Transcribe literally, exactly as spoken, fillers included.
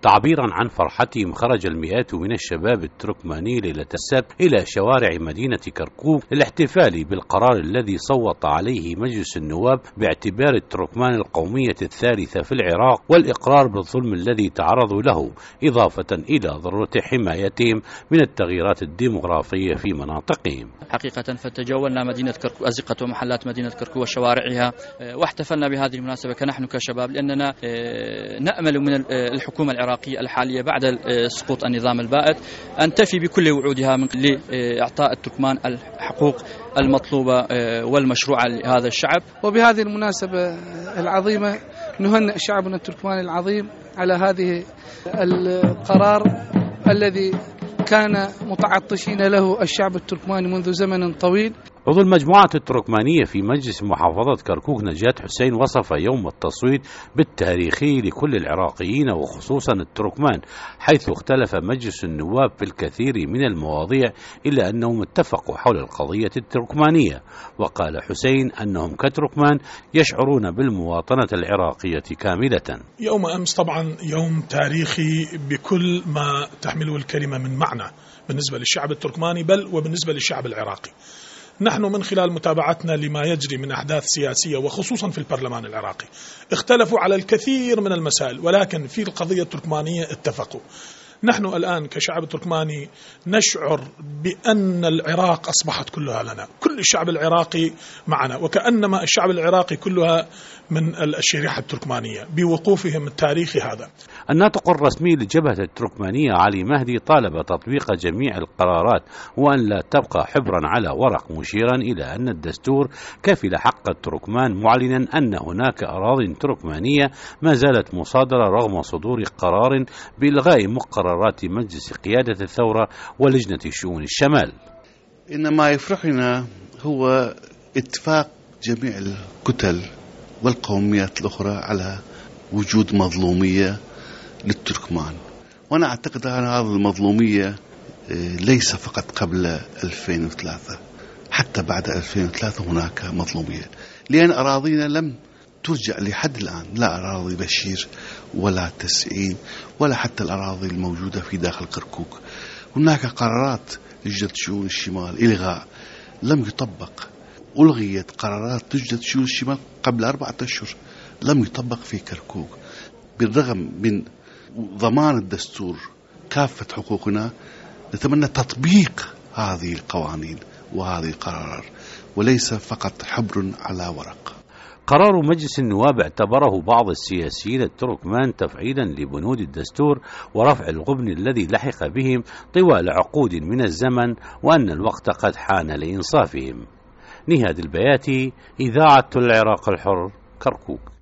تعبيرا عن فرحتهم خرج المئات من الشباب التركماني ليلة السبت إلى شوارع مدينة كركوك للاحتفال بالقرار الذي صوت عليه مجلس النواب باعتبار التركمان القومية الثالثة في العراق والإقرار بالظلم الذي تعرضوا له، إضافة إلى ضرورة حمايتهم من التغييرات الديمغرافية في مناطقهم. حقيقة فتجولنا مدينة كركوك، أزقة ومحلات مدينة كركوك وشوارعها، واحتفلنا بهذه المناسبة كنحن كشباب، لأننا نأمل من الحكومة العراقية الحالية بعد سقوط النظام البائد أن تفي بكل وعودها من لإعطاء التركمان الحقوق المطلوبة والمشروعة لهذا الشعب. وبهذه المناسبة العظيمة نهنئ شعبنا التركماني العظيم على هذه القرار الذي كان متعطشين له الشعب التركماني منذ زمن طويل. عضو المجموعة التركمانية في مجلس محافظة كركوك نجاة حسين وصف يوم التصويت بالتاريخي لكل العراقيين وخصوصا التركمان، حيث اختلف مجلس النواب في الكثير من المواضيع إلا أنهم اتفقوا حول القضية التركمانية. وقال حسين أنهم كتركمان يشعرون بالمواطنة العراقية كاملة. يوم أمس طبعا يوم تاريخي بكل ما تحمله الكلمة من معنى بالنسبة للشعب التركماني بل وبالنسبة للشعب العراقي. نحن من خلال متابعتنا لما يجري من أحداث سياسية وخصوصا في البرلمان العراقي اختلفوا على الكثير من المسائل، ولكن في القضية التركمانية اتفقوا. نحن الآن كشعب تركماني نشعر بأن العراق أصبحت كلها لنا، كل الشعب العراقي معنا، وكأنما الشعب العراقي كلها من الشريحة التركمانية بوقوفهم التاريخي هذا. الناطق الرسمي للجبهة التركمانية علي مهدي طالب تطبيق جميع القرارات وأن لا تبقى حبرا على ورق، مشيرا إلى أن الدستور كفل حق التركمان، معلنا أن هناك أراضٍ تركمانية ما زالت مصادرة رغم صدور قرار بإلغاء مقررات مجلس قيادة الثورة ولجنة شؤون الشمال. إن ما يفرحنا هو اتفاق جميع الكتل والقوميات الأخرى على وجود مظلومية للتركمان، وأنا أعتقد أن هذه المظلومية ليس فقط قبل ألفين وثلاثة، حتى بعد ألفين وثلاثة هناك مظلومية، لأن أراضينا لم ترجع لحد الآن، لا أراضي بشير ولا تسعين ولا حتى الأراضي الموجودة في داخل كركوك. هناك قرارات لجنة شؤون الشمال إلغاء لم يطبق، ألغيت قرارات لجنة شؤون الشمال قبل أربعة أشهر لم يطبق في كركوك. بالرغم من ضمان الدستور كافة حقوقنا، نتمنى تطبيق هذه القوانين وهذه القرارات وليس فقط حبر على ورق. قرار مجلس النواب اعتبره بعض السياسيين التركمان تفعيلا لبنود الدستور ورفع الغبن الذي لحق بهم طوال عقود من الزمن، وأن الوقت قد حان لإنصافهم. نهاد البياتي، إذاعة العراق الحر، كركوك.